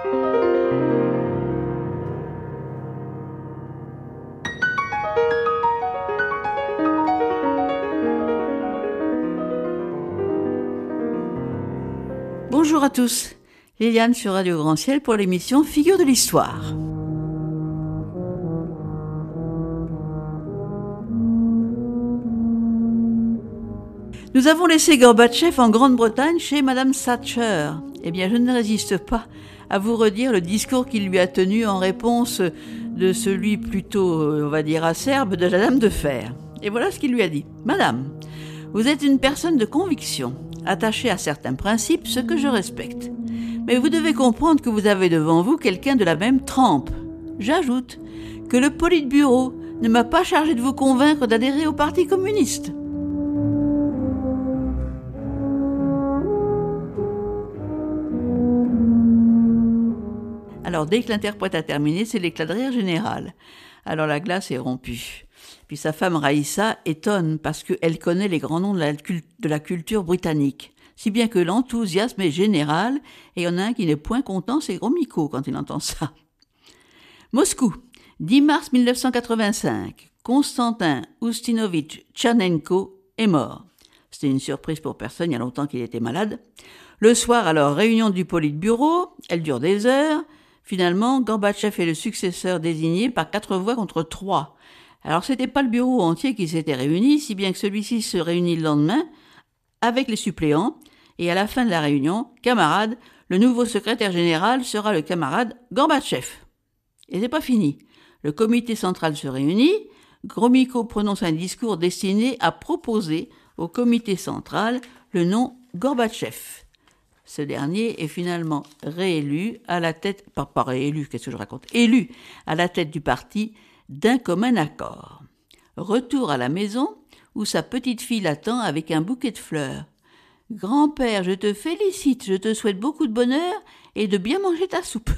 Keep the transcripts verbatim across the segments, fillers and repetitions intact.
Bonjour à tous, Liliane sur Radio Grand Ciel pour l'émission Figures de l'Histoire. Nous avons laissé Gorbatchev en Grande-Bretagne chez Madame Thatcher. Eh bien, je ne résiste pas à vous redire le discours qu'il lui a tenu en réponse de celui plutôt, on va dire, acerbe de la Dame de Fer. Et voilà ce qu'il lui a dit. Madame, vous êtes une personne de conviction, attachée à certains principes, ce que je respecte. Mais vous devez comprendre que vous avez devant vous quelqu'un de la même trempe. J'ajoute que le Politburo ne m'a pas chargé de vous convaincre d'adhérer au Parti communiste. Alors, dès que l'interprète a terminé, c'est l'éclat de rire général. Alors la glace est rompue. Puis sa femme Raïssa étonne parce qu'elle connaît les grands noms de la, cult- de la culture britannique. Si bien que l'enthousiasme est général, et il y en a un qui n'est point content, c'est Gromyko quand il entend ça. Moscou, dix mars mille neuf cent quatre-vingt-cinq. Konstantin Oustinovitch Tchernenko est mort. C'était une surprise pour personne, il y a longtemps qu'il était malade. Le soir, alors, réunion du Politburo, elle dure des heures. Finalement, Gorbatchev est le successeur désigné par quatre voix contre trois. Alors, c'était pas le bureau entier qui s'était réuni, si bien que celui-ci se réunit le lendemain avec les suppléants, et à la fin de la réunion, camarade, le nouveau secrétaire général sera le camarade Gorbatchev. Et c'est pas fini. Le comité central se réunit, Gromyko prononce un discours destiné à proposer au comité central le nom Gorbatchev. Ce dernier est finalement réélu à la tête, pas, pas réélu, qu'est-ce que je raconte, élu à la tête du parti d'un commun accord. Retour à la maison où sa petite fille l'attend avec un bouquet de fleurs. Grand-père, je te félicite, je te souhaite beaucoup de bonheur et de bien manger ta soupe.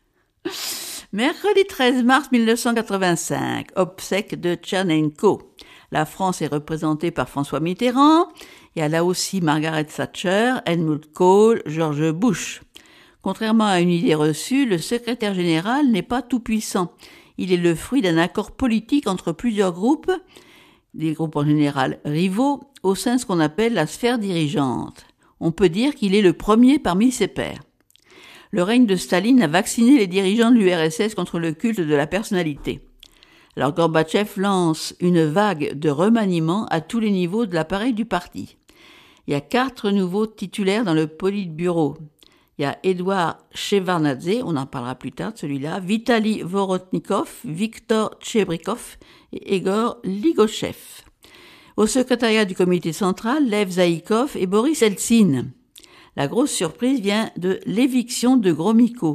Mercredi treize mars mille neuf cent quatre-vingt-cinq, obsèques de Tchernenko. La France est représentée par François Mitterrand, et elle a aussi Margaret Thatcher, Helmut Kohl, George Bush. Contrairement à une idée reçue, le secrétaire général n'est pas tout-puissant. Il est le fruit d'un accord politique entre plusieurs groupes, des groupes en général rivaux, au sein de ce qu'on appelle la sphère dirigeante. On peut dire qu'il est le premier parmi ses pairs. Le règne de Staline a vacciné les dirigeants de l'U R S S contre le culte de la personnalité. Alors Gorbatchev lance une vague de remaniement à tous les niveaux de l'appareil du parti. Il y a quatre nouveaux titulaires dans le Politburo. Il y a Edouard Shevardnadze, on en parlera plus tard de celui-là, Vitali Vorotnikov, Viktor Tchebrikov et Egor Ligochev. Au secrétariat du comité central, Lev Zaïkov et Boris Eltsine. La grosse surprise vient de l'éviction de Gromyko.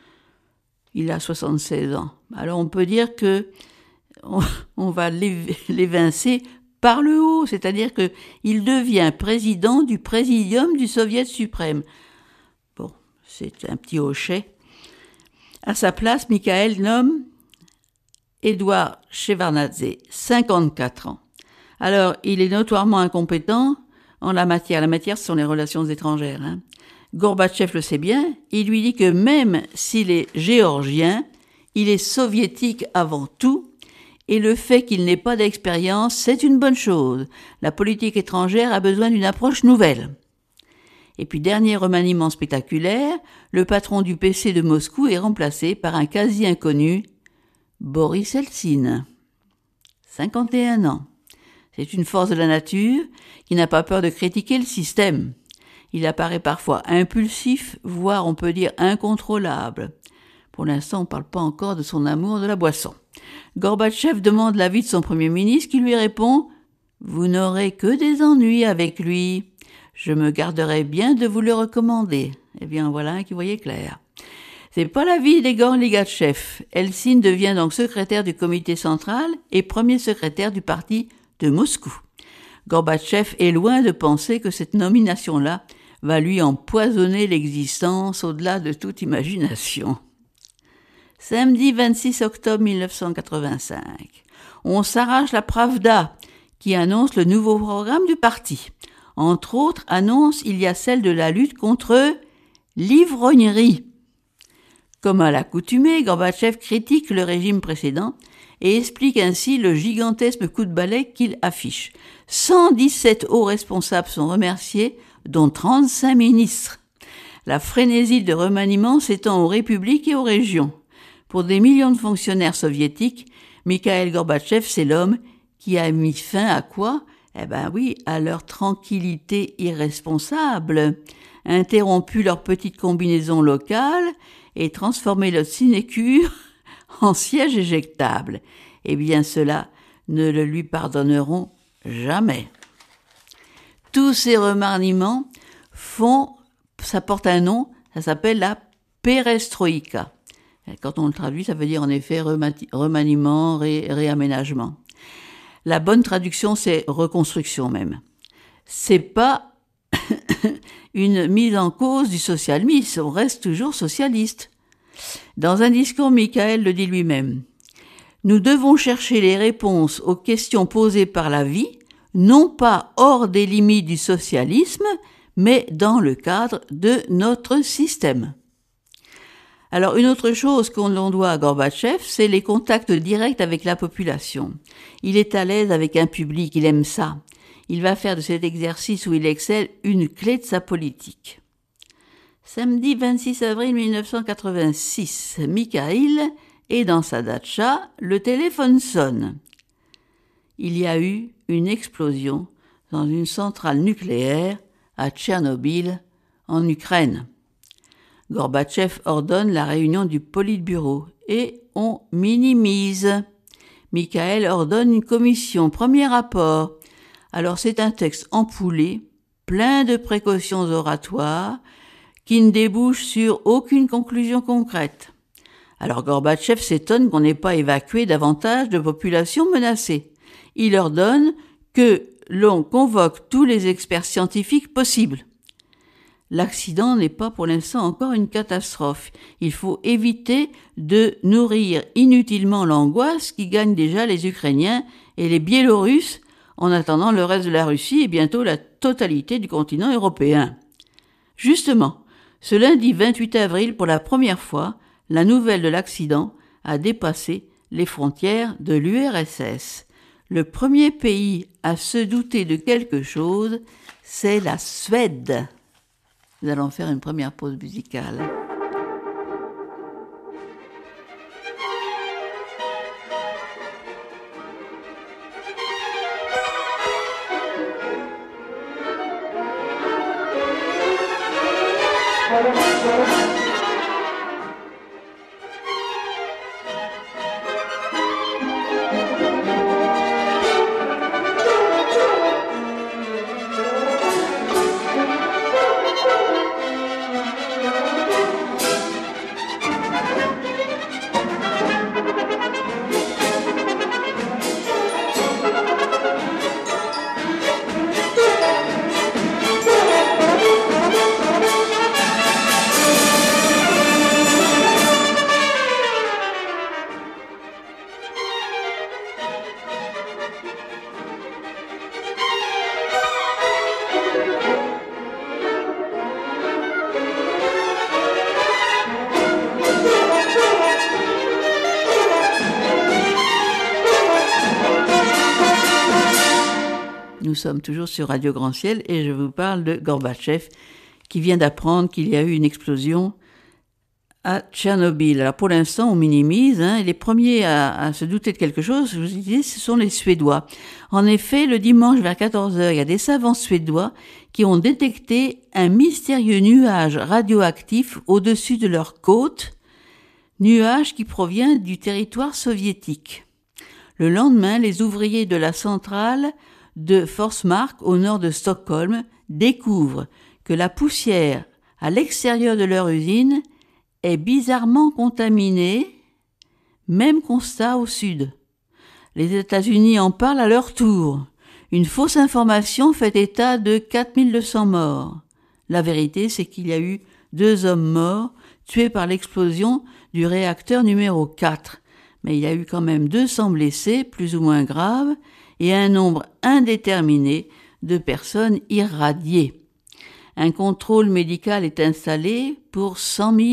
Il a soixante-seize ans. Alors on peut dire que on, on va l'évincer par le haut, c'est-à-dire qu'il devient président du présidium du Soviet suprême. Bon, c'est un petit hochet. À sa place, Mikhaël nomme Edouard Shevardnadze, cinquante-quatre ans. Alors, il est notoirement incompétent en la matière. La matière, ce sont les relations étrangères. Hein. Gorbatchev le sait bien, il lui dit que même s'il est géorgien, il est soviétique avant tout, et le fait qu'il n'ait pas d'expérience, c'est une bonne chose. La politique étrangère a besoin d'une approche nouvelle. Et puis, dernier remaniement spectaculaire, le patron du P C de Moscou est remplacé par un quasi-inconnu, Boris Eltsine, cinquante et un ans. C'est une force de la nature qui n'a pas peur de critiquer le système. Il apparaît parfois impulsif, voire on peut dire incontrôlable. Pour l'instant, on ne parle pas encore de son amour de la boisson. Gorbatchev demande l'avis de son Premier ministre qui lui répond « Vous n'aurez que des ennuis avec lui. Je me garderai bien de vous le recommander. » Eh bien, voilà un qui voyait clair. C'est pas l'avis d'Egor Ligachev. Eltsine devient donc secrétaire du comité central et premier secrétaire du parti de Moscou. Gorbatchev est loin de penser que cette nomination-là va lui empoisonner l'existence au-delà de toute imagination. Samedi vingt-six octobre mille neuf cent quatre-vingt-cinq, on s'arrache la Pravda qui annonce le nouveau programme du parti. Entre autres annonces, il y a celle de la lutte contre l'ivrognerie. Comme à l'accoutumée, Gorbatchev critique le régime précédent et explique ainsi le gigantesque coup de balai qu'il affiche. cent dix-sept hauts responsables sont remerciés, dont trente-cinq ministres. La frénésie de remaniement s'étend aux républiques et aux régions. Pour des millions de fonctionnaires soviétiques, Mikhaïl Gorbatchev, c'est l'homme qui a mis fin à quoi ? Eh ben oui, à leur tranquillité irresponsable, interrompu leur petite combinaison locale et transformé leur sinécure en siège éjectable. Eh bien, cela ne le lui pardonneront jamais. Tous ces remaniements font, ça porte un nom, ça s'appelle la perestroïka. Quand on le traduit, ça veut dire en effet remaniement, ré, réaménagement. La bonne traduction, c'est reconstruction même. C'est pas une mise en cause du socialisme, on reste toujours socialiste. Dans un discours, Mikhaïl le dit lui-même. Nous devons chercher les réponses aux questions posées par la vie, non pas hors des limites du socialisme, mais dans le cadre de notre système. Alors, une autre chose qu'on doit à Gorbatchev, c'est les contacts directs avec la population. Il est à l'aise avec un public, il aime ça. Il va faire de cet exercice où il excelle une clé de sa politique. Samedi vingt-six avril mille neuf cent quatre-vingt-six, Mikhaïl est dans sa datcha, le téléphone sonne. Il y a eu une explosion dans une centrale nucléaire à Tchernobyl, en Ukraine. Gorbatchev ordonne la réunion du Politburo et on minimise. Mikhaïl ordonne une commission, premier rapport. Alors c'est un texte empoulé, plein de précautions oratoires, qui ne débouche sur aucune conclusion concrète. Alors Gorbatchev s'étonne qu'on n'ait pas évacué davantage de populations menacées. Il ordonne que l'on convoque tous les experts scientifiques possibles. L'accident n'est pas pour l'instant encore une catastrophe. Il faut éviter de nourrir inutilement l'angoisse qui gagne déjà les Ukrainiens et les Biélorusses, en attendant le reste de la Russie et bientôt la totalité du continent européen. Justement, ce lundi vingt-huit avril, pour la première fois, la nouvelle de l'accident a dépassé les frontières de l'U R S S. Le premier pays à se douter de quelque chose, c'est la Suède. Nous allons faire une première pause musicale. Nous sommes toujours sur Radio Grand Ciel et je vous parle de Gorbatchev qui vient d'apprendre qu'il y a eu une explosion à Tchernobyl. Alors pour l'instant, on minimise. Hein, les premiers à, à se douter de quelque chose, je vous disais, ce sont les Suédois. En effet, le dimanche vers quatorze heures, il y a des savants suédois qui ont détecté un mystérieux nuage radioactif au-dessus de leur côte, nuage qui provient du territoire soviétique. Le lendemain, les ouvriers de la centrale de Forsmark, au nord de Stockholm, découvrent que la poussière à l'extérieur de leur usine est bizarrement contaminée, même constat au sud. Les États-Unis en parlent à leur tour. Une fausse information fait état de quatre mille deux cents morts. La vérité, c'est qu'il y a eu deux hommes morts, tués par l'explosion du réacteur numéro quatre. Mais il y a eu quand même deux cents blessés, plus ou moins graves, et un nombre indéterminé de personnes irradiées. Un contrôle médical est installé pour cent mille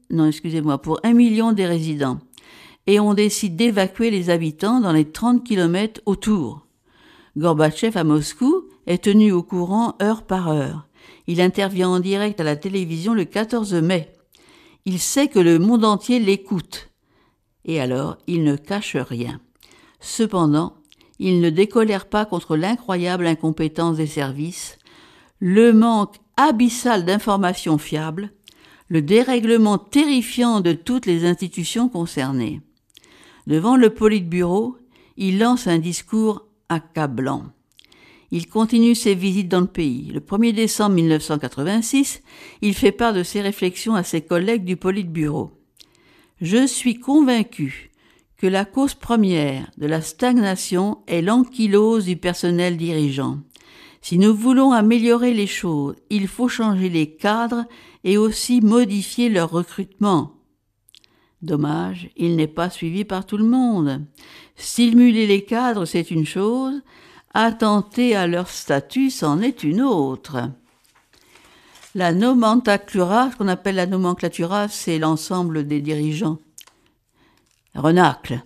non, excusez-moi, pour un million des résidents. Et on décide d'évacuer les habitants dans les trente kilomètres autour. Gorbatchev à Moscou est tenu au courant heure par heure. Il intervient en direct à la télévision le quatorze mai. Il sait que le monde entier l'écoute. Et alors, il ne cache rien. Cependant, il ne décolère pas contre l'incroyable incompétence des services, le manque abyssal d'informations fiables, le dérèglement terrifiant de toutes les institutions concernées. Devant le Politburo, il lance un discours accablant. Il continue ses visites dans le pays. Le premier décembre mille neuf cent quatre-vingt-six, il fait part de ses réflexions à ses collègues du Politburo. « Je suis convaincu que la cause première de la stagnation est l'ankylose du personnel dirigeant. Si nous voulons améliorer les choses, il faut changer les cadres et aussi modifier leur recrutement. » Dommage, il n'est pas suivi par tout le monde. Stimuler les cadres, c'est une chose, attenter à leur statut, c'en est une autre. La nomenclatura, ce qu'on appelle la nomenclatura, c'est l'ensemble des dirigeants. Renacle.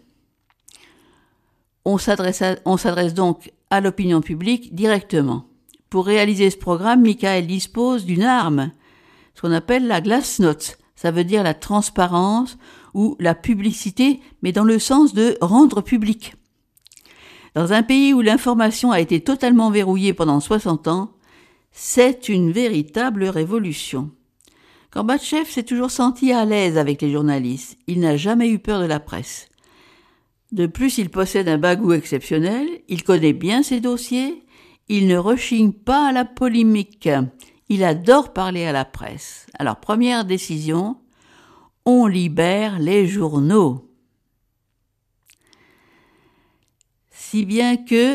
On s'adresse, à, on s'adresse donc à l'opinion publique directement. Pour réaliser ce programme, Mikhaïl dispose d'une arme, ce qu'on appelle la glasnost. Ça veut dire la transparence ou la publicité, mais dans le sens de rendre public. Dans un pays où l'information a été totalement verrouillée pendant soixante ans, c'est une véritable révolution. Gorbatchev s'est toujours senti à l'aise avec les journalistes. Il n'a jamais eu peur de la presse. De plus, il possède un bagou exceptionnel, il connaît bien ses dossiers, il ne rechigne pas à la polémique. Il adore parler à la presse. Alors, première décision, on libère les journaux. Si bien que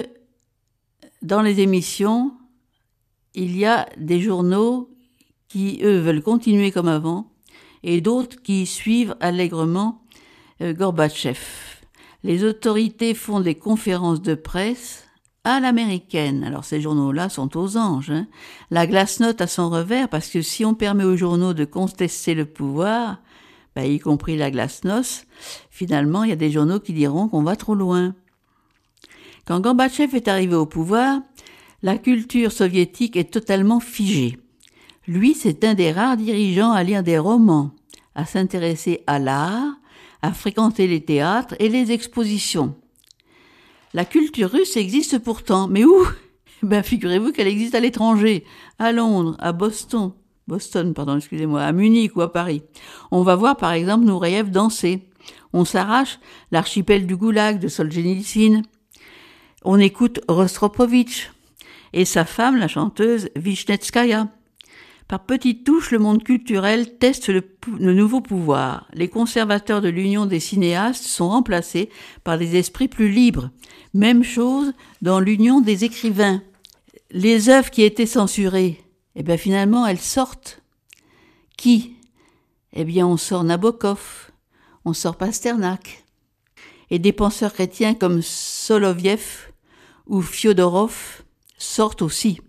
dans les émissions, il y a des journaux qui, eux, veulent continuer comme avant, et d'autres qui suivent allègrement euh, Gorbatchev. Les autorités font des conférences de presse à l'américaine. Alors ces journaux-là sont aux anges. Hein. La glasnost a son revers, parce que si on permet aux journaux de contester le pouvoir, bah, y compris la glasnost, finalement, il y a des journaux qui diront qu'on va trop loin. Quand Gorbatchev est arrivé au pouvoir, la culture soviétique est totalement figée. Lui, c'est un des rares dirigeants à lire des romans, à s'intéresser à l'art, à fréquenter les théâtres et les expositions. La culture russe existe pourtant, mais où ? Ben, figurez-vous qu'elle existe à l'étranger, à Londres, à Boston, Boston, pardon, excusez-moi, à Munich ou à Paris. On va voir par exemple Nureyev danser. On s'arrache l'archipel du Goulag de Solzhenitsyn. On écoute Rostropovitch et sa femme, la chanteuse Vishnetskaya. Par petites touches, le monde culturel teste le, le nouveau pouvoir. Les conservateurs de l'Union des cinéastes sont remplacés par des esprits plus libres. Même chose dans l'Union des écrivains. Les œuvres qui étaient censurées, eh bien finalement elles sortent. Qui ? Eh bien on sort Nabokov, on sort Pasternak. Et des penseurs chrétiens comme Soloviev ou Fyodorov sortent aussi.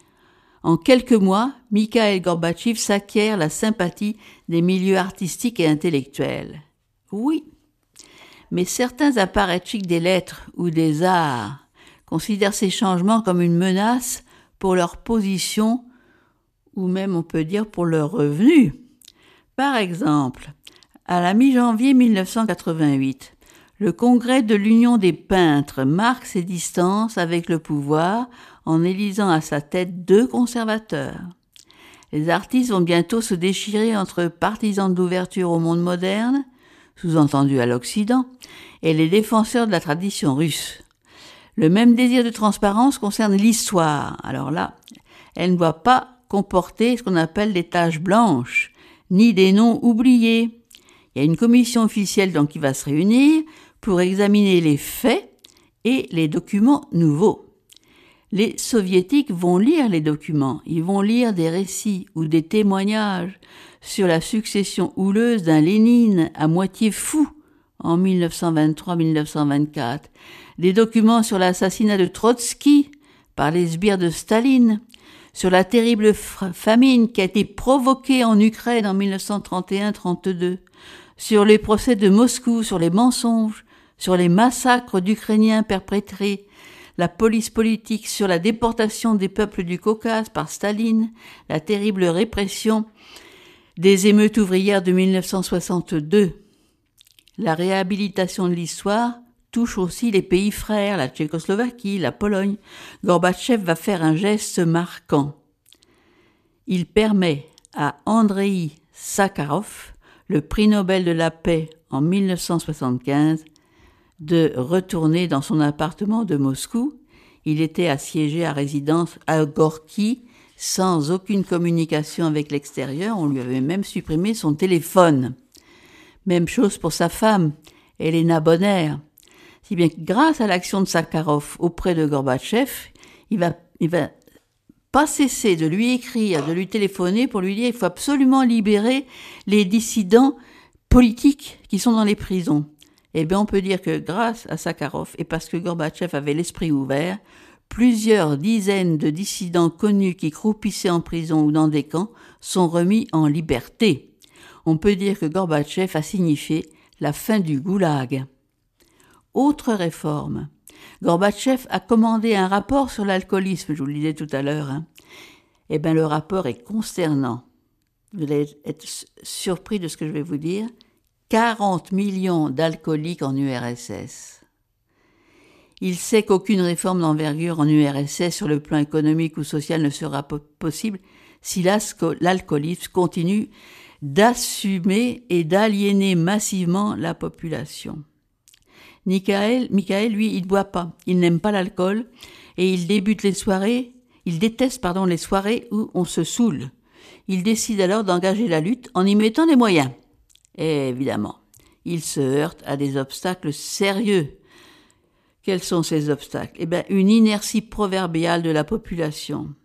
En quelques mois, Mikhaïl Gorbatchev s'acquiert la sympathie des milieux artistiques et intellectuels. Oui, mais certains apparatchiks des lettres ou des arts considèrent ces changements comme une menace pour leur position ou même on peut dire pour leurs revenus. Par exemple, à la mi-janvier mille neuf cent quatre-vingt-huit, le congrès de l'Union des peintres marque ses distances avec le pouvoir en élisant à sa tête deux conservateurs. Les artistes vont bientôt se déchirer entre partisans de l'ouverture au monde moderne, sous-entendu à l'Occident, et les défenseurs de la tradition russe. Le même désir de transparence concerne l'histoire. Alors là, elle ne doit pas comporter ce qu'on appelle des taches blanches, ni des noms oubliés. Il y a une commission officielle donc qui va se réunir pour examiner les faits et les documents nouveaux. Les soviétiques vont lire les documents, ils vont lire des récits ou des témoignages sur la succession houleuse d'un Lénine à moitié fou en mille neuf cent vingt-trois mille neuf cent vingt-quatre, des documents sur l'assassinat de Trotsky par les sbires de Staline, sur la terrible famine qui a été provoquée en Ukraine en mille neuf cent trente et un trente-deux, sur les procès de Moscou, sur les mensonges, sur les massacres d'Ukrainiens perpétrés, la police politique, sur la déportation des peuples du Caucase par Staline, la terrible répression des émeutes ouvrières de mille neuf cent soixante-deux. La réhabilitation de l'histoire touche aussi les pays frères, la Tchécoslovaquie, la Pologne. Gorbatchev va faire un geste marquant. Il permet à Andreï Sakharov, le prix Nobel de la paix en mille neuf cent soixante-quinze, de retourner dans son appartement de Moscou. Il était assiégé à résidence à Gorky, sans aucune communication avec l'extérieur. On lui avait même supprimé son téléphone. Même chose pour sa femme, Elena Bonner. Si bien que grâce à l'action de Sakharov auprès de Gorbatchev, il va, il va pas cesser de lui écrire, de lui téléphoner pour lui dire qu'il faut absolument libérer les dissidents politiques qui sont dans les prisons. Eh bien, on peut dire que grâce à Sakharov, et parce que Gorbatchev avait l'esprit ouvert, plusieurs dizaines de dissidents connus qui croupissaient en prison ou dans des camps sont remis en liberté. On peut dire que Gorbatchev a signifié la fin du goulag. Autre réforme. Gorbatchev a commandé un rapport sur l'alcoolisme, je vous le disais tout à l'heure. Hein. Eh bien, le rapport est consternant. Vous allez être surpris de ce que je vais vous dire. quarante millions d'alcooliques en U R S S. Il sait qu'aucune réforme d'envergure en U R S S sur le plan économique ou social ne sera po- possible si l'alcoolisme continue d'assumer et d'aliéner massivement la population. Michael, Michael, lui, il ne boit pas, il n'aime pas l'alcool et il débute les soirées, il déteste pardon, les soirées où on se saoule. Il décide alors d'engager la lutte en y mettant des moyens. Et évidemment, il se heurte à des obstacles sérieux. Quels sont ces obstacles ? Eh bien, une inertie proverbiale de la population.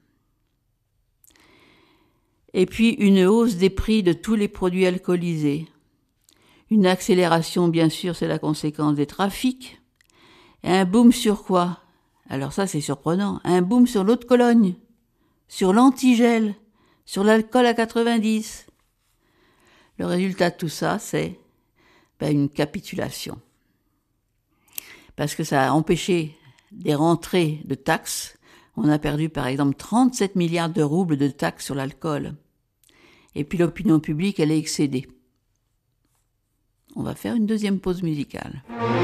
Et puis, une hausse des prix de tous les produits alcoolisés. Une accélération, bien sûr, c'est la conséquence des trafics. Et un boom sur quoi ? Alors ça, c'est surprenant. Un boom sur l'eau de Cologne, sur l'antigel, sur l'alcool à quatre-vingt-dix. Le résultat de tout ça, c'est ben, une capitulation. Parce que ça a empêché des rentrées de taxes. On a perdu, par exemple, trente-sept milliards de roubles de taxes sur l'alcool. Et puis l'opinion publique, elle est excédée. On va faire une deuxième pause musicale.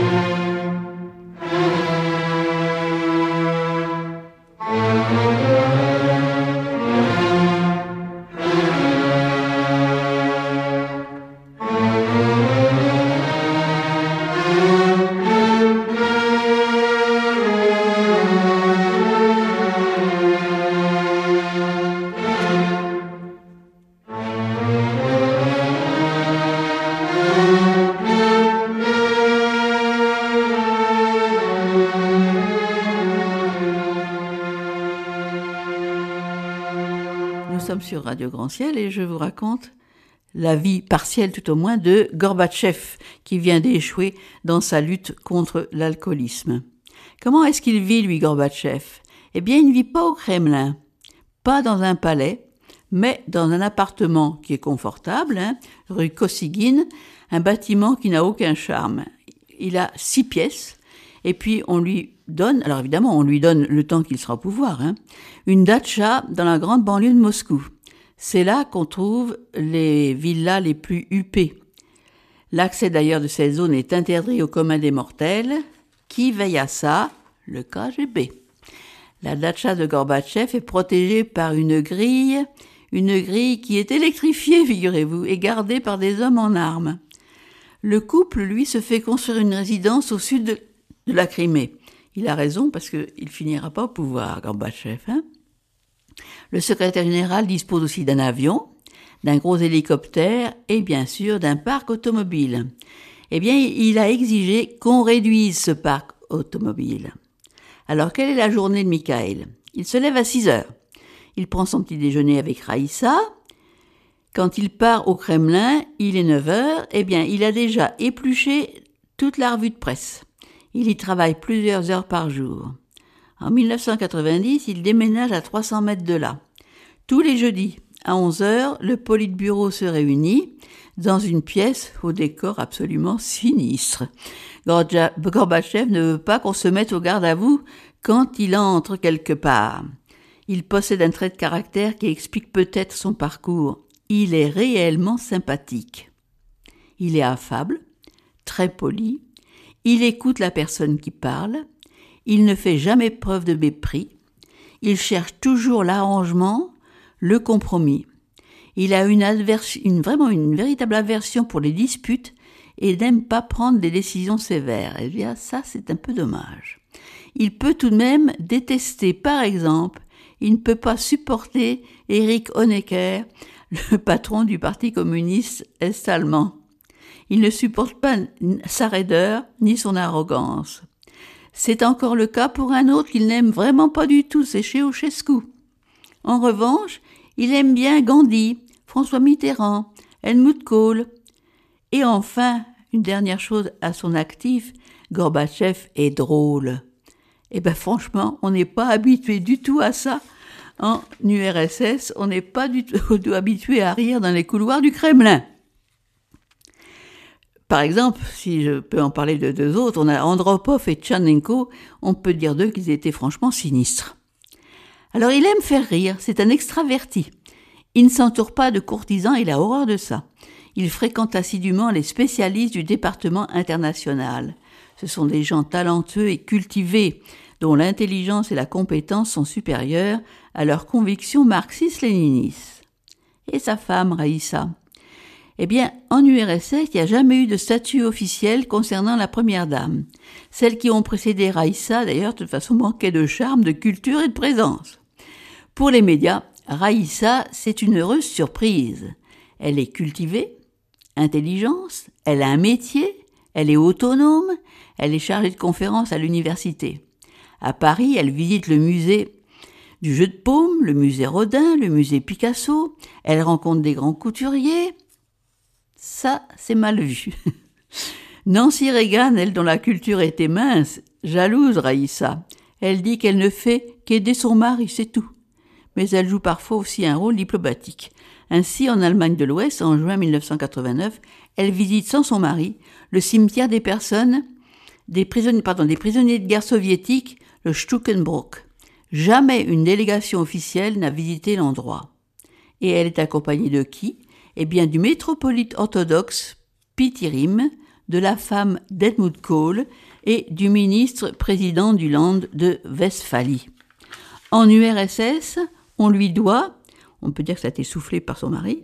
Sur Radio Grand Ciel et je vous raconte la vie partielle tout au moins de Gorbatchev qui vient d'échouer dans sa lutte contre l'alcoolisme. Comment est-ce qu'il vit lui Gorbatchev ? Eh bien il ne vit pas au Kremlin, pas dans un palais, mais dans un appartement qui est confortable, hein, rue Kosygin, un bâtiment qui n'a aucun charme. Il a six pièces et puis on lui donne, alors évidemment on lui donne le temps qu'il sera au pouvoir, hein, une datcha dans la grande banlieue de Moscou. C'est là qu'on trouve les villas les plus huppées. L'accès d'ailleurs de cette zone est interdit au commun des mortels. Qui veille à ça ? Le K G B. La datcha de Gorbatchev est protégée par une grille, une grille qui est électrifiée, figurez-vous, et gardée par des hommes en armes. Le couple, lui, se fait construire une résidence au sud de, de la Crimée. Il a raison parce qu'il finira pas au pouvoir, Gorbatchev, hein. Le secrétaire général dispose aussi d'un avion, d'un gros hélicoptère et bien sûr d'un parc automobile. Eh bien, il a exigé qu'on réduise ce parc automobile. Alors, quelle est la journée de Mikhail ? Il se lève à six heures. Il prend son petit déjeuner avec Raïssa. Quand il part au Kremlin, il est neuf heures. Eh bien, il a déjà épluché toute la revue de presse. Il y travaille plusieurs heures par jour. En mille neuf cent quatre-vingt-dix, il déménage à trois cents mètres de là. Tous les jeudis, à onze heures, le Politburo se réunit dans une pièce au décor absolument sinistre. Gorbatchev ne veut pas qu'on se mette au garde à vous quand il entre quelque part. Il possède un trait de caractère qui explique peut-être son parcours. Il est réellement sympathique. Il est affable, très poli, il écoute la personne qui parle, il ne fait jamais preuve de mépris, il cherche toujours l'arrangement, le compromis. Il a une, aversion, une vraiment une véritable aversion pour les disputes et n'aime pas prendre des décisions sévères. Eh bien, ça, c'est un peu dommage. Il peut tout de même détester, par exemple, il ne peut pas supporter Erich Honecker, le patron du Parti communiste est-allemand. Il ne supporte pas sa raideur ni son arrogance. C'est encore le cas pour un autre qu'il n'aime vraiment pas du tout, c'est Ceausescu. En revanche, il aime bien Gandhi, François Mitterrand, Helmut Kohl. Et enfin, une dernière chose à son actif, Gorbatchev est drôle. Eh bien franchement, on n'est pas habitué du tout à ça. En U R S S, on n'est pas du tout habitué à rire dans les couloirs du Kremlin. Par exemple, si je peux en parler de deux autres, on a Andropov et Tchernenko, on peut dire d'eux qu'ils étaient franchement sinistres. Alors il aime faire rire, c'est un extraverti. Il ne s'entoure pas de courtisans, il a horreur de ça. Il fréquente assidûment les spécialistes du département international. Ce sont des gens talentueux et cultivés, dont l'intelligence et la compétence sont supérieures à leurs convictions marxistes-léninistes. Et sa femme, Raïssa? Eh bien, en U R S S, il n'y a jamais eu de statut officiel concernant la première dame. Celles qui ont précédé Raïssa, d'ailleurs, de toute façon, manquaient de charme, de culture et de présence. Pour les médias, Raïssa, c'est une heureuse surprise. Elle est cultivée, intelligente, elle a un métier, elle est autonome, elle est chargée de conférences à l'université. À Paris, elle visite le musée du jeu de paume, le musée Rodin, le musée Picasso, elle rencontre des grands couturiers. Ça, c'est mal vu. Nancy Reagan, elle dont la culture était mince, jalouse Raïssa. Elle dit qu'elle ne fait qu'aider son mari, c'est tout. Mais elle joue parfois aussi un rôle diplomatique. Ainsi, en Allemagne de l'Ouest, en juin mille neuf cent quatre-vingt-neuf, elle visite sans son mari le cimetière des personnes, des prisonniers, pardon, des prisonniers de guerre soviétiques, le Stukenbrock. Jamais une délégation officielle n'a visité l'endroit. Et elle est accompagnée de qui? Eh bien, du métropolite orthodoxe Pitirim, de la femme d'Helmut Kohl et du ministre président du Land de Westphalie. En U R S S, on lui doit, on peut dire que ça a été soufflé par son mari,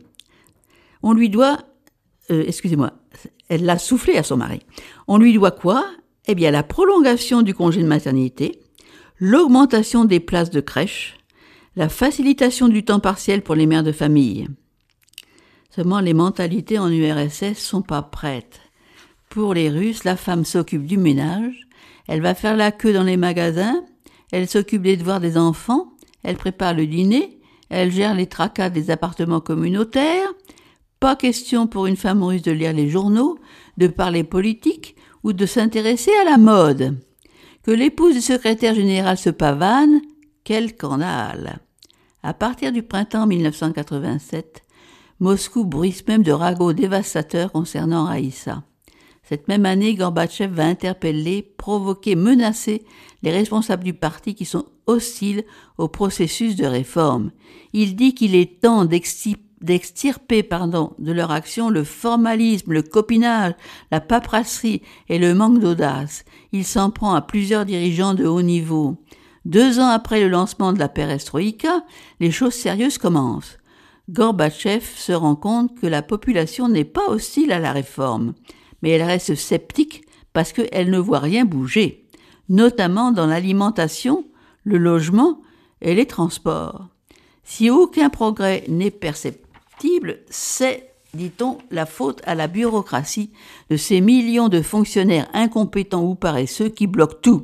on lui doit, euh, excusez-moi, elle l'a soufflé à son mari. On lui doit quoi? Eh bien, la prolongation du congé de maternité, l'augmentation des places de crèche, la facilitation du temps partiel pour les mères de famille. Seulement, les mentalités en U R S S sont pas prêtes. Pour les Russes, la femme s'occupe du ménage, elle va faire la queue dans les magasins, elle s'occupe des devoirs des enfants, elle prépare le dîner, elle gère les tracas des appartements communautaires. Pas question pour une femme russe de lire les journaux, de parler politique ou de s'intéresser à la mode. Que l'épouse du secrétaire général se pavane, quel scandale! À partir du printemps mille neuf cent quatre-vingt-sept, Moscou bruisse même de ragots dévastateurs concernant Raïssa. Cette même année, Gorbatchev va interpeller, provoquer, menacer les responsables du parti qui sont hostiles au processus de réforme. Il dit qu'il est temps d'extirper pardon, de leur action le formalisme, le copinage, la paperasserie et le manque d'audace. Il s'en prend à plusieurs dirigeants de haut niveau. Deux ans après le lancement de la perestroïka, les choses sérieuses commencent. Gorbatchev se rend compte que la population n'est pas hostile à la réforme, mais elle reste sceptique parce qu'elle ne voit rien bouger, notamment dans l'alimentation, le logement et les transports. Si aucun progrès n'est perceptible, c'est, dit-on, la faute à la bureaucratie de ces millions de fonctionnaires incompétents ou paresseux qui bloquent tout.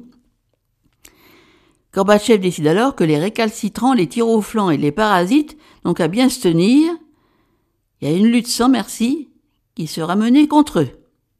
Gorbatchev décide alors que les récalcitrants, les tirs au flanc et les parasites n'ont qu'à bien se tenir. Il y a une lutte sans merci qui sera menée contre eux.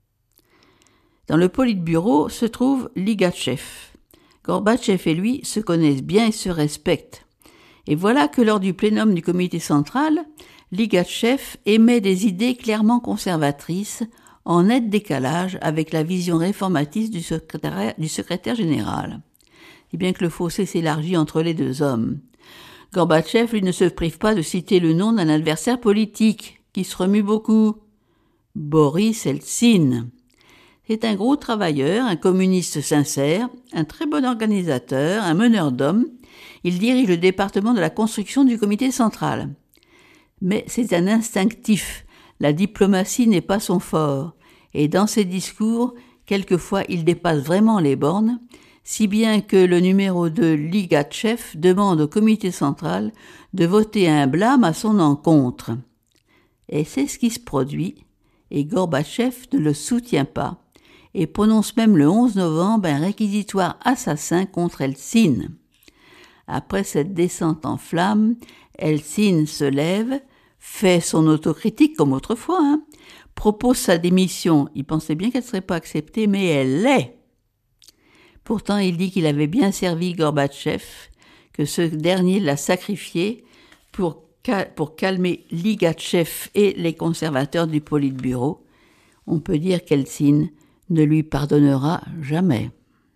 Dans le Politburo se trouve Ligatchev. Gorbatchev et lui se connaissent bien et se respectent. Et voilà que lors du plénum du comité central, Ligatchev émet des idées clairement conservatrices, en net décalage avec la vision réformatiste du secrétaire, du secrétaire général. Et bien que le fossé s'élargit entre les deux hommes. Gorbatchev, lui, ne se prive pas de citer le nom d'un adversaire politique qui se remue beaucoup. Boris Eltsine. C'est un gros travailleur, un communiste sincère, un très bon organisateur, un meneur d'hommes. Il dirige le département de la construction du comité central. Mais c'est un instinctif. La diplomatie n'est pas son fort. Et dans ses discours, quelquefois, il dépasse vraiment les bornes, si bien que le numéro deux, Ligatchev, demande au comité central de voter un blâme à son encontre. Et c'est ce qui se produit, et Gorbatchev ne le soutient pas, et prononce même le onze novembre un réquisitoire assassin contre Eltsine. Après cette descente en flammes, Eltsine se lève, fait son autocritique comme autrefois, hein, propose sa démission. Il pensait bien qu'elle ne serait pas acceptée, mais elle l'est. Pourtant, il dit qu'il avait bien servi Gorbatchev, que ce dernier l'a sacrifié pour, cal- pour calmer Ligatchev et les conservateurs du Politburo. On peut dire qu'Eltsine ne lui pardonnera jamais.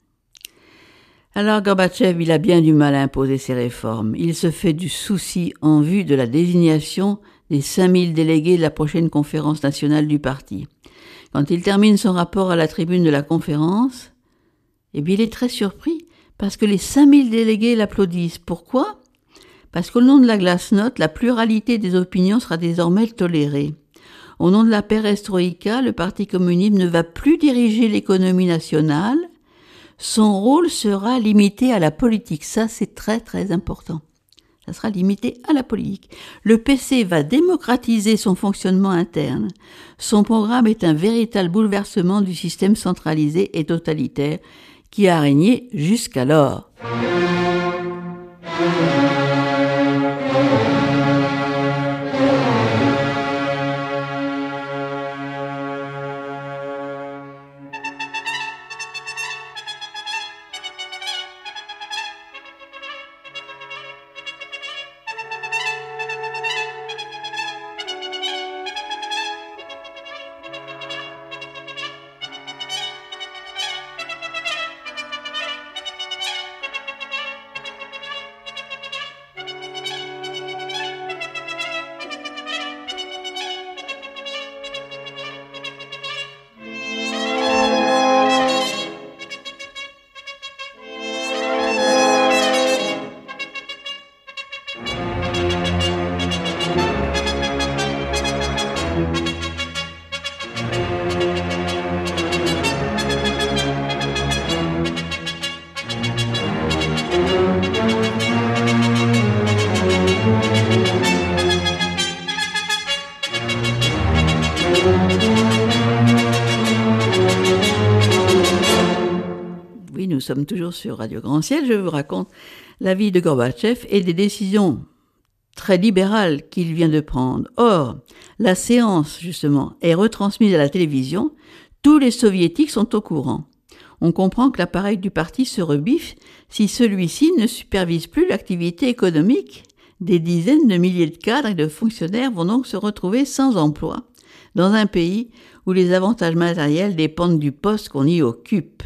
Alors Gorbatchev, il a bien du mal à imposer ses réformes. Il se fait du souci en vue de la désignation des cinq mille délégués de la prochaine conférence nationale du parti. Quand il termine son rapport à la tribune de la conférence, eh bien, il est très surpris parce que les cinq mille délégués l'applaudissent. Pourquoi ? Parce qu'au nom de la glasnost, la pluralité des opinions sera désormais tolérée. Au nom de la perestroïka, le Parti communiste ne va plus diriger l'économie nationale. Son rôle sera limité à la politique. Ça, c'est très, très important. Ça sera limité à la politique. Le P C va démocratiser son fonctionnement interne. Son programme est un véritable bouleversement du système centralisé et totalitaire qui a régné jusqu'alors. Oui, nous sommes toujours sur Radio Grand Ciel. Je vous raconte la vie de Gorbatchev et des décisions très libérales qu'il vient de prendre. Or, la séance, justement, est retransmise à la télévision. Tous les soviétiques sont au courant. On comprend que l'appareil du parti se rebiffe si celui-ci ne supervise plus l'activité économique. Des dizaines de milliers de cadres et de fonctionnaires vont donc se retrouver sans emploi dans un pays où les avantages matériels dépendent du poste qu'on y occupe.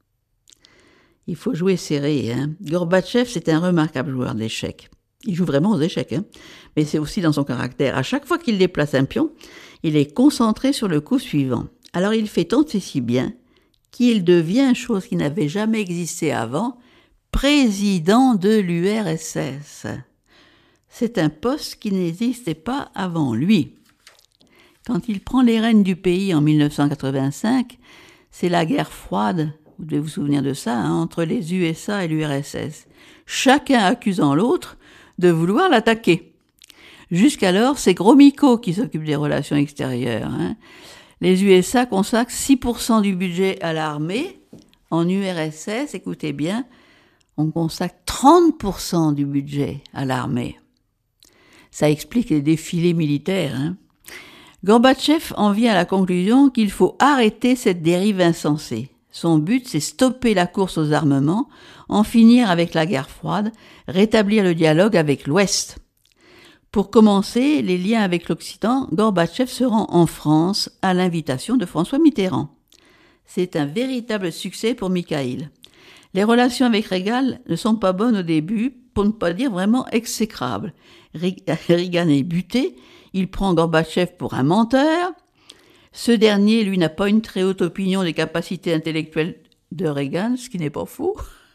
Il faut jouer serré. Hein. Gorbatchev, c'est un remarquable joueur d'échecs. Il joue vraiment aux échecs, hein. Mais c'est aussi dans son caractère. À chaque fois qu'il déplace un pion, il est concentré sur le coup suivant. Alors il fait tant et si bien qu'il devient, chose qui n'avait jamais existé avant, président de l'U R S S. C'est un poste qui n'existait pas avant lui. Quand il prend les rênes du pays en mille neuf cent quatre-vingt-cinq, c'est la guerre froide, vous devez vous souvenir de ça, hein, entre les U S A et l'U R S S. Chacun accusant l'autre de vouloir l'attaquer. Jusqu'alors, c'est Gromyko qui s'occupe des relations extérieures. Hein. Les U S A consacrent six pour cent du budget à l'armée. En U R S S, écoutez bien, on consacre trente pour cent du budget à l'armée. Ça explique les défilés militaires. Hein. Gorbatchev en vient à la conclusion qu'il faut arrêter cette dérive insensée. Son but, c'est stopper la course aux armements, en finir avec la guerre froide, rétablir le dialogue avec l'Ouest. Pour commencer les liens avec l'Occident, Gorbatchev se rend en France à l'invitation de François Mitterrand. C'est un véritable succès pour Mikhaïl. Les relations avec Reagan ne sont pas bonnes au début, pour ne pas dire vraiment exécrables. Reagan est buté, il prend Gorbatchev pour un menteur. Ce dernier, lui, n'a pas une très haute opinion des capacités intellectuelles de Reagan, ce qui n'est pas faux.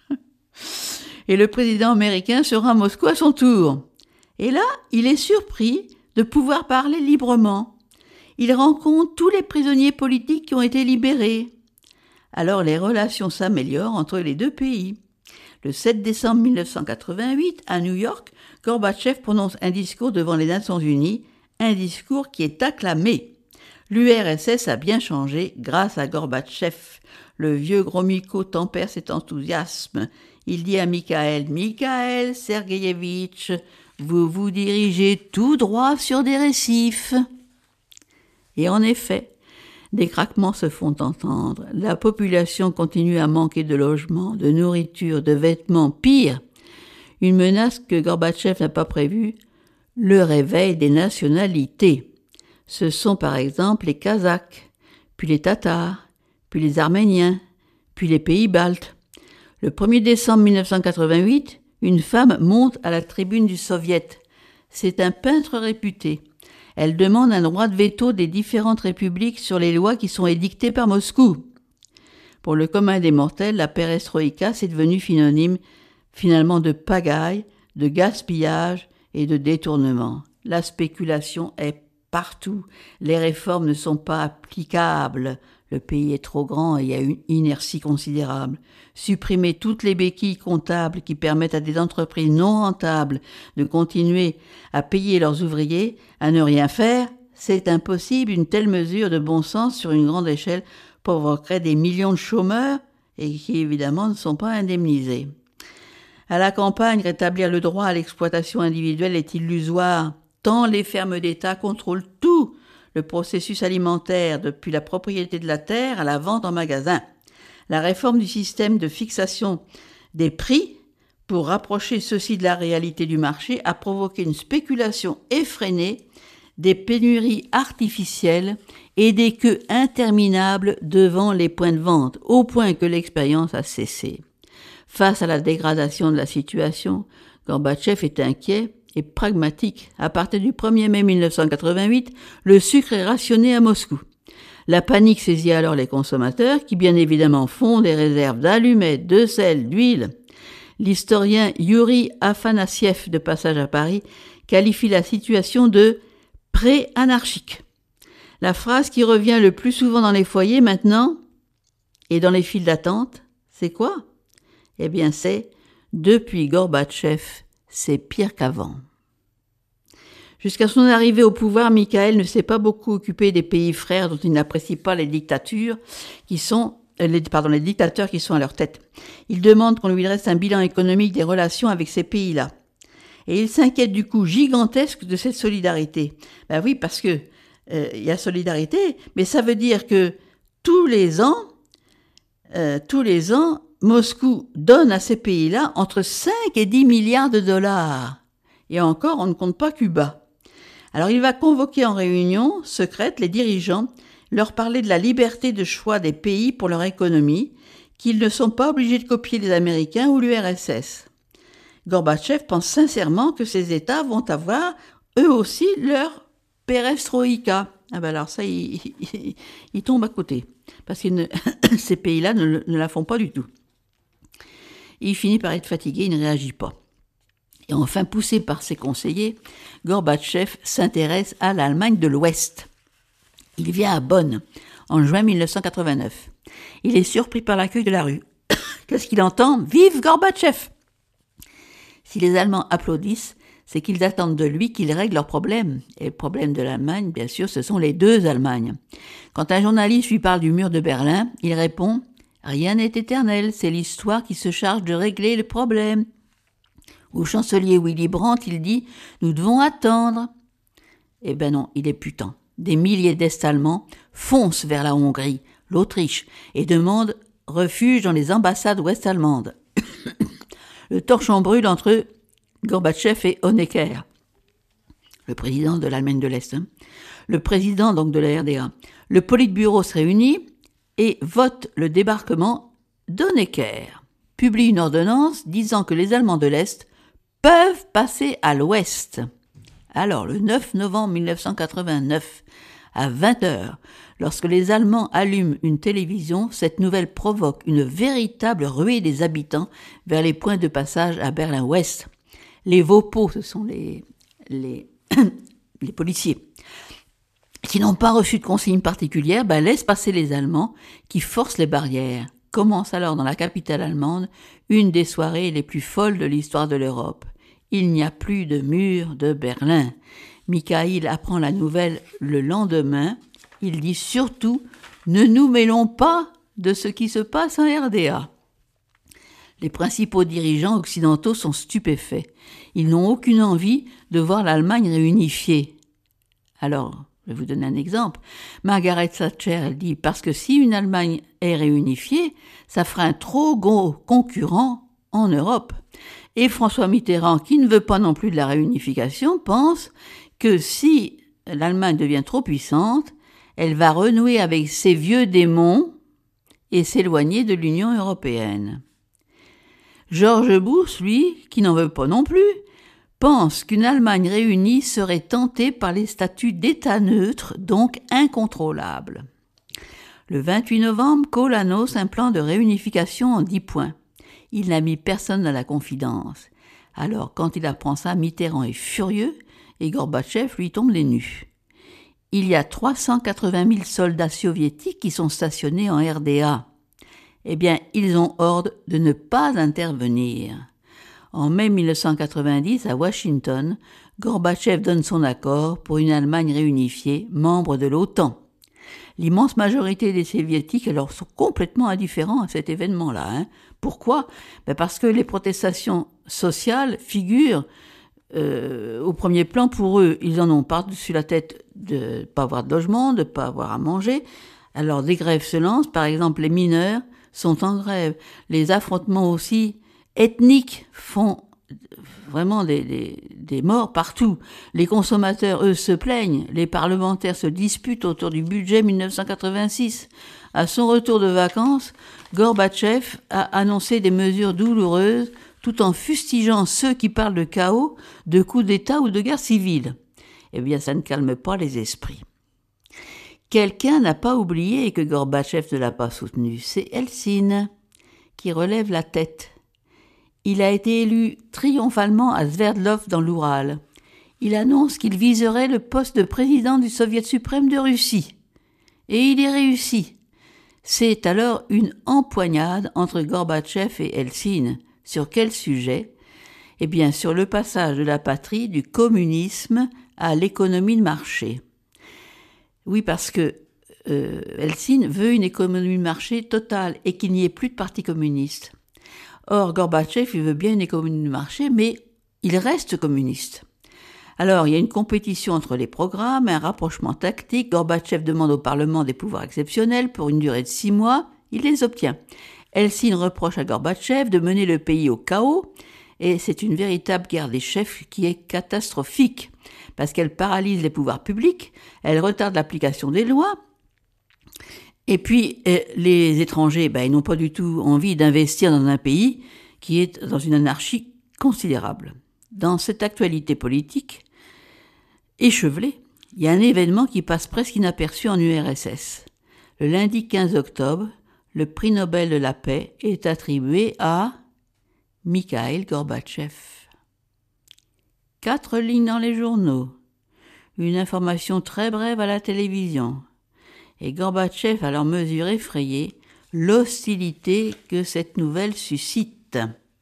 Et le président américain se rend à Moscou à son tour. Et là, il est surpris de pouvoir parler librement. Il rencontre tous les prisonniers politiques qui ont été libérés. Alors les relations s'améliorent entre les deux pays. Le sept décembre mille neuf cent quatre-vingt-huit, à New York, Gorbatchev prononce un discours devant les Nations Unies, un discours qui est acclamé. L'U R S S a bien changé grâce à Gorbatchev. Le vieux Gromyko tempère cet enthousiasme. Il dit à Mikhaïl « Mikhaïl Sergueïevitch, vous vous dirigez tout droit sur des récifs. » Et en effet, des craquements se font entendre. La population continue à manquer de logements, de nourriture, de vêtements. Pire, une menace que Gorbatchev n'a pas prévue, le réveil des nationalités. Ce sont par exemple les Kazakhs, puis les Tatars, puis les Arméniens, puis les pays baltes. Le premier décembre mille neuf cent quatre-vingt-huit, une femme monte à la tribune du Soviet. C'est un peintre réputé. Elle demande un droit de veto des différentes républiques sur les lois qui sont édictées par Moscou. Pour le commun des mortels, la perestroïka, c'est devenu synonyme finalement de pagaille, de gaspillage et de détournement. La spéculation est partout. Les réformes ne sont pas applicables. Le pays est trop grand et il y a une inertie considérable. Supprimer toutes les béquilles comptables qui permettent à des entreprises non rentables de continuer à payer leurs ouvriers, à ne rien faire, c'est impossible. Une telle mesure de bon sens sur une grande échelle provoquerait des millions de chômeurs et qui évidemment ne sont pas indemnisés. À la campagne, rétablir le droit à l'exploitation individuelle est illusoire, tant les fermes d'État contrôlent tout. Le processus alimentaire, depuis la propriété de la terre à la vente en magasin. La réforme du système de fixation des prix, pour rapprocher ceux-ci de la réalité du marché, a provoqué une spéculation effrénée, des pénuries artificielles et des queues interminables devant les points de vente, au point que l'expérience a cessé. Face à la dégradation de la situation, Gorbatchev est inquiet et pragmatique. À partir du premier mai mille neuf cent quatre-vingt-huit, le sucre est rationné à Moscou. La panique saisit alors les consommateurs qui, bien évidemment, font des réserves d'allumettes, de sel, d'huile. L'historien Yuri Afanassiev, de passage à Paris, qualifie la situation de « pré-anarchique ». La phrase qui revient le plus souvent dans les foyers maintenant et dans les files d'attente, c'est quoi ? Eh bien, c'est « depuis Gorbatchev ». C'est pire qu'avant. Jusqu'à son arrivée au pouvoir, Mikhaïl ne s'est pas beaucoup occupé des pays frères dont il n'apprécie pas les dictatures qui sont, euh, les, pardon, les dictateurs qui sont à leur tête. Il demande qu'on lui dresse un bilan économique des relations avec ces pays-là. Et il s'inquiète du coût gigantesque de cette solidarité. Ben oui, parce que euh, il y a solidarité, mais ça veut dire que tous les ans, euh, tous les ans, Moscou donne à ces pays-là entre cinq et dix milliards de dollars. Et encore, on ne compte pas Cuba. Alors il va convoquer en réunion secrète les dirigeants, leur parler de la liberté de choix des pays pour leur économie, qu'ils ne sont pas obligés de copier les Américains ou l'U R S S. Gorbatchev pense sincèrement que ces États vont avoir, eux aussi, leur perestroïka. Ah ben alors ça, il, il, il tombe à côté, parce que ne, ces pays-là ne, ne la font pas du tout. Il finit par être fatigué, il ne réagit pas. Et enfin, poussé par ses conseillers, Gorbatchev s'intéresse à l'Allemagne de l'Ouest. Il vient à Bonn, en juin mille neuf cent quatre-vingt-neuf. Il est surpris par l'accueil de la rue. Qu'est-ce qu'il entend ? Vive Gorbatchev ! Si les Allemands applaudissent, c'est qu'ils attendent de lui qu'il règle leurs problèmes. Et le problème de l'Allemagne, bien sûr, ce sont les deux Allemagnes. Quand un journaliste lui parle du mur de Berlin, il répond « Rien n'est éternel, c'est l'histoire qui se charge de régler le problème. » Au chancelier Willy Brandt, il dit « Nous devons attendre. » Eh ben non, il est plus temps. Des milliers d'Est-Allemands foncent vers la Hongrie, l'Autriche, et demandent refuge dans les ambassades ouest-allemandes. Le torchon brûle entre Gorbatchev et Honecker, le président de l'Allemagne de l'Est, hein. Le président donc de la R D A. Le Politburo se réunit et vote le débarquement d'Honecker, publie une ordonnance disant que les Allemands de l'Est peuvent passer à l'Ouest. Alors, le neuf novembre mille neuf cent quatre-vingt-neuf, à vingt heures, lorsque les Allemands allument une télévision, cette nouvelle provoque une véritable ruée des habitants vers les points de passage à Berlin-Ouest. Les Vopos, ce sont les, les, les policiers, qui n'ont pas reçu de consignes particulières, ben laissent passer les Allemands qui forcent les barrières. Commence alors dans la capitale allemande une des soirées les plus folles de l'histoire de l'Europe. Il n'y a plus de mur de Berlin. Mikhaïl apprend la nouvelle le lendemain. Il dit surtout « Ne nous mêlons pas de ce qui se passe en R D A ». Les principaux dirigeants occidentaux sont stupéfaits. Ils n'ont aucune envie de voir l'Allemagne réunifiée. Alors, je vais vous donner un exemple. Margaret Thatcher, elle dit « Parce que si une Allemagne est réunifiée, ça fera un trop gros concurrent en Europe ». Et François Mitterrand, qui ne veut pas non plus de la réunification, pense que si l'Allemagne devient trop puissante, elle va renouer avec ses vieux démons et s'éloigner de l'Union européenne. George Bush, lui, qui n'en veut pas non plus, pense qu'une Allemagne réunie serait tentée par les statuts d'État neutre, donc incontrôlables. Le vingt-huit novembre, Kohl annonce un plan de réunification en dix points. Il n'a mis personne dans la confidence. Alors, quand il apprend ça, Mitterrand est furieux et Gorbatchev lui tombe les nues. Il y a trois cent quatre-vingt mille soldats soviétiques qui sont stationnés en R D A. Eh bien, ils ont ordre de ne pas intervenir. En mai mille neuf cent quatre-vingt-dix, à Washington, Gorbatchev donne son accord pour une Allemagne réunifiée, membre de l'OTAN. L'immense majorité des Soviétiques alors sont complètement indifférents à cet événement-là. Hein. Pourquoi ? Ben parce que les protestations sociales figurent euh, au premier plan pour eux. Ils en ont par-dessus la tête de ne pas avoir de logement, de ne pas avoir à manger. Alors des grèves se lancent. Par exemple, les mineurs sont en grève. Les affrontements aussi ethniques font vraiment des, des, des morts partout. Les consommateurs, eux, se plaignent. Les parlementaires se disputent autour du budget mille neuf cent quatre-vingt-six. À son retour de vacances, Gorbatchev a annoncé des mesures douloureuses tout en fustigeant ceux qui parlent de chaos, de coup d'État ou de guerre civile. Eh bien, ça ne calme pas les esprits. Quelqu'un n'a pas oublié que Gorbatchev ne l'a pas soutenu. C'est Helsinki qui relève la tête. Il a été élu triomphalement à Sverdlov dans l'Oural. Il annonce qu'il viserait le poste de président du Soviet suprême de Russie. Et il y réussit. C'est alors une empoignade entre Gorbatchev et Helsinki. Sur quel sujet ? Eh bien, sur le passage de la patrie du communisme à l'économie de marché. Oui, parce que euh, Helsinki veut une économie de marché totale et qu'il n'y ait plus de parti communiste. Or, Gorbatchev, il veut bien une économie de marché, mais il reste communiste. Alors, il y a une compétition entre les programmes, un rapprochement tactique. Gorbatchev demande au Parlement des pouvoirs exceptionnels pour une durée de six mois. Il les obtient. Helsinki reproche à Gorbatchev de mener le pays au chaos, et c'est une véritable guerre des chefs qui est catastrophique, parce qu'elle paralyse les pouvoirs publics, elle retarde l'application des lois, et puis les étrangers, ben, ils n'ont pas du tout envie d'investir dans un pays qui est dans une anarchie considérable. Dans cette actualité politique échevelée, il y a un événement qui passe presque inaperçu en U R S S. Le lundi quinze octobre, le prix Nobel de la paix est attribué à Mikhaïl Gorbatchev. Quatre lignes dans les journaux, une information très brève à la télévision. Et Gorbatchev a alors mesuré effrayé l'hostilité que cette nouvelle suscite.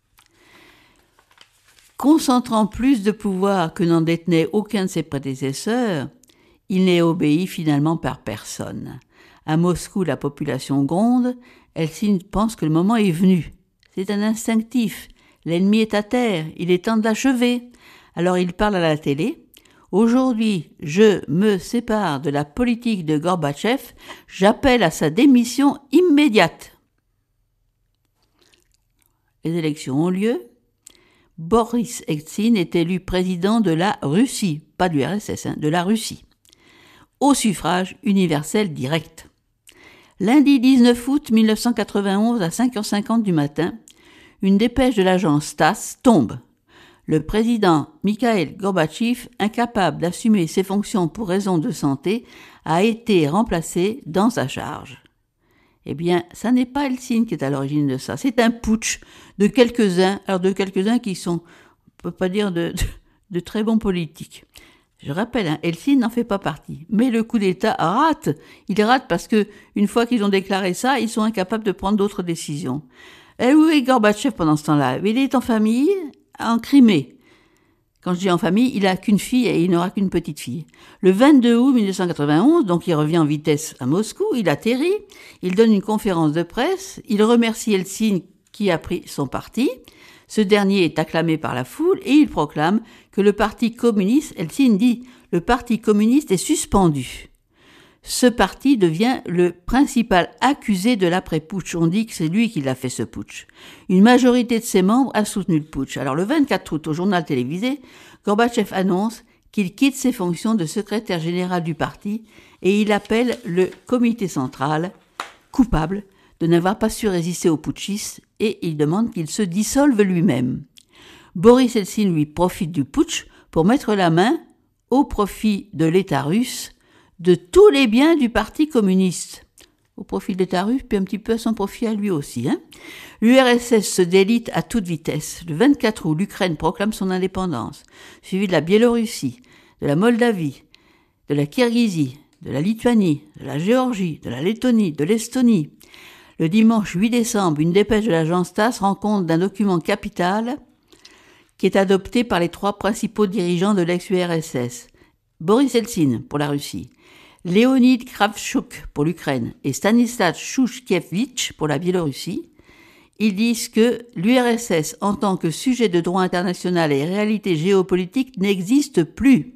Concentrant plus de pouvoir que n'en détenait aucun de ses prédécesseurs, il n'est obéi finalement par personne. À Moscou, la population gronde, Helsinki pense que le moment est venu. C'est un instinctif. L'ennemi est à terre, il est temps de l'achever. Alors il parle à la télé. Aujourd'hui, je me sépare de la politique de Gorbatchev, j'appelle à sa démission immédiate. les élections ont lieu. Boris Eltsine est élu président de la Russie, pas du R S S, hein, de la Russie, au suffrage universel direct. Lundi dix-neuf août mille neuf cent quatre-vingt-onze à cinq heures cinquante du matin, une dépêche de l'agence TASS tombe. Le président Mikhail Gorbatchev, incapable d'assumer ses fonctions pour raisons de santé, a été remplacé dans sa charge. Eh bien, ça n'est pas Eltsine qui est à l'origine de ça. C'est un putsch de quelques-uns, alors de quelques-uns qui sont, on peut pas dire de, de, de très bons politiques. Je rappelle, hein, Eltsine n'en fait pas partie. Mais le coup d'État rate. Il rate parce que une fois qu'ils ont déclaré ça, ils sont incapables de prendre d'autres décisions. Et où est Gorbatchev pendant ce temps-là? Il est en famille, en Crimée. Quand je dis en famille, il n'a qu'une fille et il n'aura qu'une petite fille. Le vingt-deux août mille neuf cent quatre-vingt-onze, donc il revient en vitesse à Moscou, il atterrit, il donne une conférence de presse, il remercie Eltsine qui a pris son parti. Ce dernier est acclamé par la foule et il proclame que le parti communiste, Eltsine dit, le parti communiste est suspendu. Ce parti devient le principal accusé de l'après-putsch. On dit que c'est lui qui l'a fait ce putsch. Une majorité de ses membres a soutenu le putsch. Alors le vingt-quatre août, au journal télévisé, Gorbatchev annonce qu'il quitte ses fonctions de secrétaire général du parti et il appelle le comité central coupable de n'avoir pas su résister aux putschistes et il demande qu'il se dissolve lui-même. Boris Eltsine, lui, profite du putsch pour mettre la main au profit de l'État russe de tous les biens du Parti communiste, au profit de l'État russe, puis un petit peu à son profit à lui aussi. Hein. L'U R S S se délite à toute vitesse. Le vingt-quatre août, l'Ukraine proclame son indépendance, suivie de la Biélorussie, de la Moldavie, de la Kirghizie, de la Lituanie, de la Géorgie, de la Lettonie, de l'Estonie. Le dimanche huit décembre, une dépêche de l'agence TASS rend compte d'un document capital qui est adopté par les trois principaux dirigeants de l'ex-U R S S. Boris Eltsine pour la Russie, Leonid Kravchuk pour l'Ukraine et Stanislas Chouchkievitch pour la Biélorussie. Ils disent que l'U R S S en tant que sujet de droit international et réalité géopolitique n'existe plus.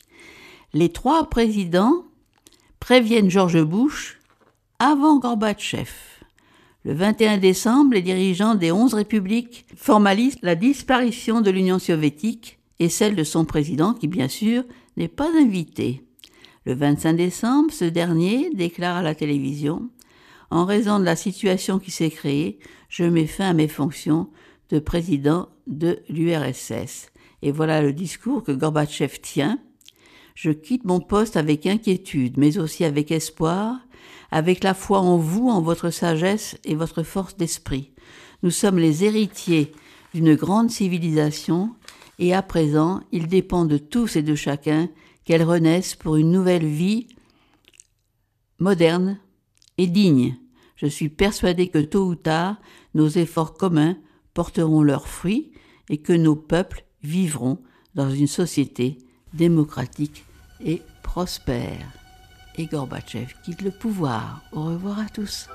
Les trois présidents préviennent George Bush avant Gorbatchev. Le vingt et un décembre, les dirigeants des onze républiques formalisent la disparition de l'Union soviétique et celle de son président qui, bien sûr, n'est pas invité. Le vingt-cinq décembre, ce dernier déclare à la télévision « En raison de la situation qui s'est créée, je mets fin à mes fonctions de président de l'U R S S. » Et voilà le discours que Gorbatchev tient. « Je quitte mon poste avec inquiétude, mais aussi avec espoir, avec la foi en vous, en votre sagesse et votre force d'esprit. Nous sommes les héritiers d'une grande civilisation et à présent, il dépend de tous et de chacun qu'elle renaisse pour une nouvelle vie moderne et digne. Je suis persuadé que tôt ou tard, nos efforts communs porteront leurs fruits et que nos peuples vivront dans une société démocratique et prospère. » Et Gorbatchev quitte le pouvoir. Au revoir à tous.